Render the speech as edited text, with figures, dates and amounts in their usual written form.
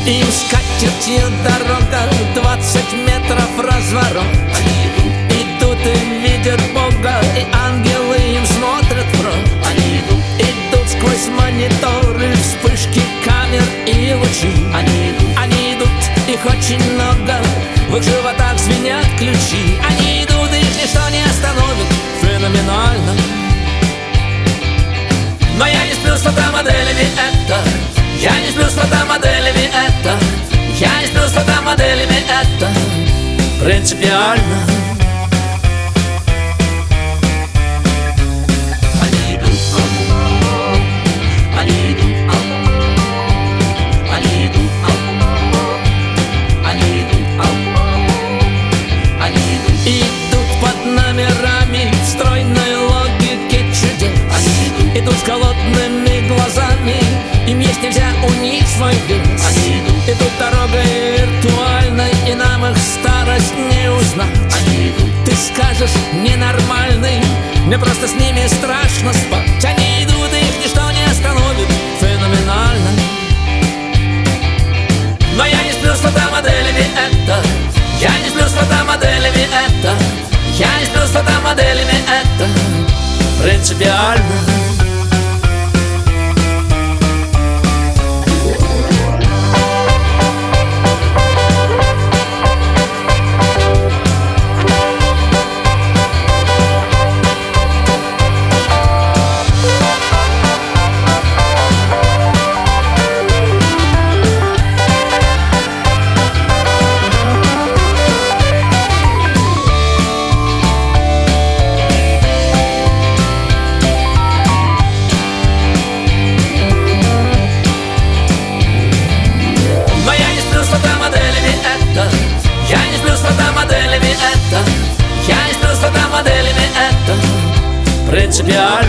Им скатертью дорога, 20 метров разворот. Они идут и видят Бога, и ангелы им смотрят в рот. Они идут сквозь мониторы, вспышки камер и лучи. Они идут, их очень много, в их животах звенят ключи. Они идут, их ничто не остановит, феноменально. Но я не сплю с фотомоделями, это я не сплю с фотомоделями, это я не сплю с фотомоделями, это принципиально. Они идут, они идут, они идут, они идут, они идут. Идут под номерами в стройной логике чудес. Они идут с холодными глазами, им есть нельзя, у них свой вес. Они идут дорогой виртуальной, и нам их старость не узнать. Они идут. Ты скажешь, ненормальный, мне просто с ними страшно спать. Они идут, и их ничто не остановит, феноменально. Но я не сплю с фотомоделями, это я не сплю с фотомоделями, это я не сплю с фотомоделями, это принципиально. Я не сплю с фотомоделями, это я не сплю с фотомоделями, это принципиально.